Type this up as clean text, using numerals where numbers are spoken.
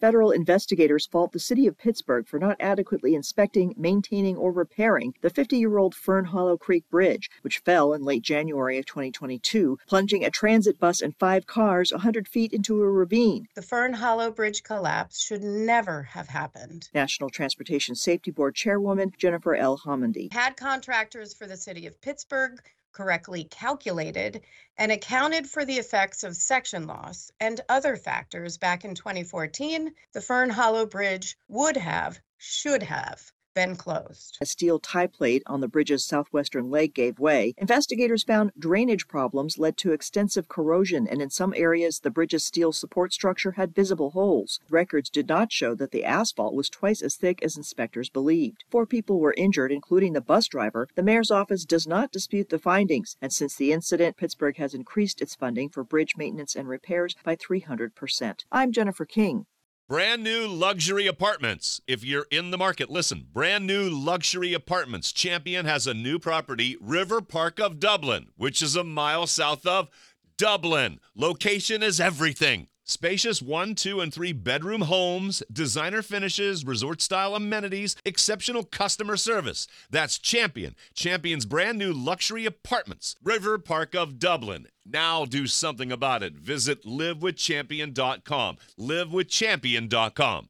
Federal investigators fault the city of Pittsburgh for not adequately inspecting, maintaining, or repairing the 50-year-old Fern Hollow Creek Bridge, which fell in late January of 2022, plunging a transit bus and 5 cars 100 feet into a ravine. The Fern Hollow Bridge collapse should never have happened. National Transportation Safety Board Chairwoman Jennifer L. Homendy. Had contractors for the city of Pittsburgh correctly calculated and accounted for the effects of section loss and other factors back in 2014, the Fern Hollow Bridge should have been closed. A steel tie plate on the bridge's southwestern leg gave way. Investigators found drainage problems led to extensive corrosion, and in some areas, the bridge's steel support structure had visible holes. Records did not show that the asphalt was twice as thick as inspectors believed. 4 people were injured, including the bus driver. The mayor's office does not dispute the findings, and since the incident, Pittsburgh has increased its funding for bridge maintenance and repairs by 300%. I'm Jennifer King. Brand new luxury apartments. If you're in the market, listen. Brand new luxury apartments. Champion has a new property, River Park of Dublin, which is a mile south of Dublin. Location is everything. Spacious 1, 2, and 3 bedroom homes, designer finishes, resort-style amenities, exceptional customer service. That's Champion. Champion's brand new luxury apartments, River Park of Dublin. Now do something about it. Visit livewithchampion.com. livewithchampion.com.